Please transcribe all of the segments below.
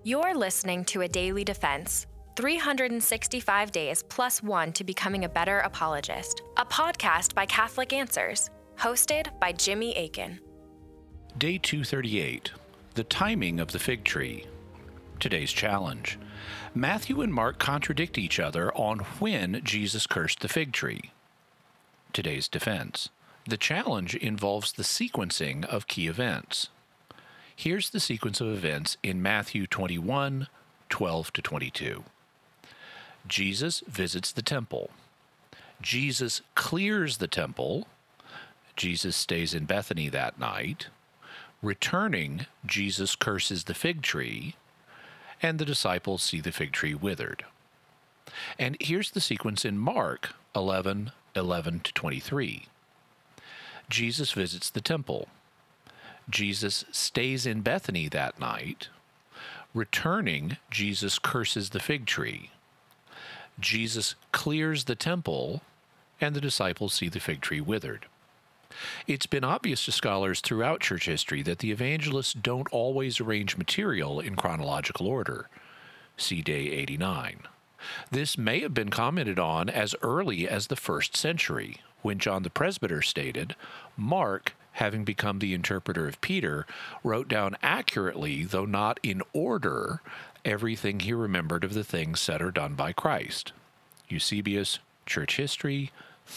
You're listening to A Daily Defense, 365 days plus one to becoming a better apologist, a podcast by Catholic Answers, hosted by Jimmy Akin. Day 238, the timing of the fig tree. Today's challenge. Matthew and Mark contradict each other on when Jesus cursed the fig tree. Today's defense. The challenge involves the sequencing of key events. Here's the sequence of events in Matthew 21, 12 to 22. Jesus visits the temple. Jesus clears the temple. Jesus stays in Bethany that night. Returning, Jesus curses the fig tree, and the disciples see the fig tree withered. And here's the sequence in Mark 11, 11 to 23. Jesus visits the temple. Jesus stays in Bethany that night. Returning, Jesus curses the fig tree. Jesus clears the temple, and the disciples see the fig tree withered. It's been obvious to scholars throughout church history that the evangelists don't always arrange material in chronological order. See Day 89. This may have been commented on as early as the 1st century, when John the Presbyter stated, Mark, having become the interpreter of Peter, wrote down accurately, though not in order, everything he remembered of the things said or done by Christ. Eusebius, Church History,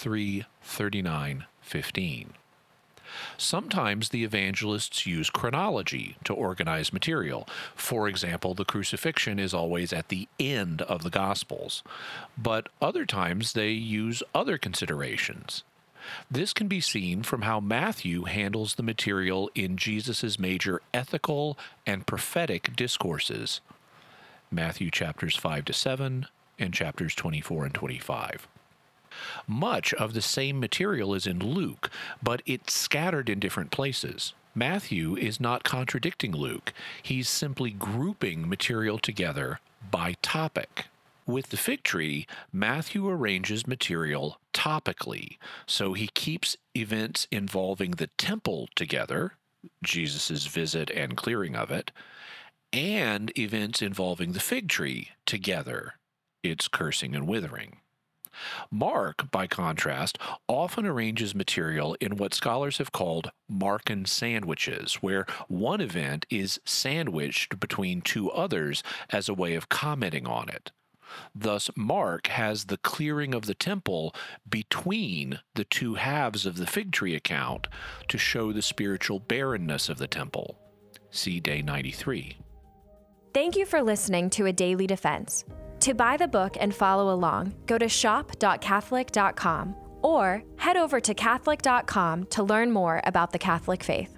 3:39-15. Sometimes the evangelists use chronology to organize material. For example, the crucifixion is always at the end of the Gospels, but other times they use other considerations. This can be seen from how Matthew handles the material in Jesus' major ethical and prophetic discourses, Matthew chapters 5 to 7 and chapters 24 and 25. Much of the same material is in Luke, but it's scattered in different places. Matthew is not contradicting Luke. He's simply grouping material together by topic. With the fig tree, Matthew arranges material topically, so he keeps events involving the temple together, Jesus' visit and clearing of it, and events involving the fig tree together, its cursing and withering. Mark, by contrast, often arranges material in what scholars have called Markan sandwiches, where one event is sandwiched between two others as a way of commenting on it. Thus, Mark has the clearing of the temple between the two halves of the fig tree account to show the spiritual barrenness of the temple. See Day 93. Thank you for listening to A Daily Defense. To buy the book and follow along, go to shop.catholic.com or head over to catholic.com to learn more about the Catholic faith.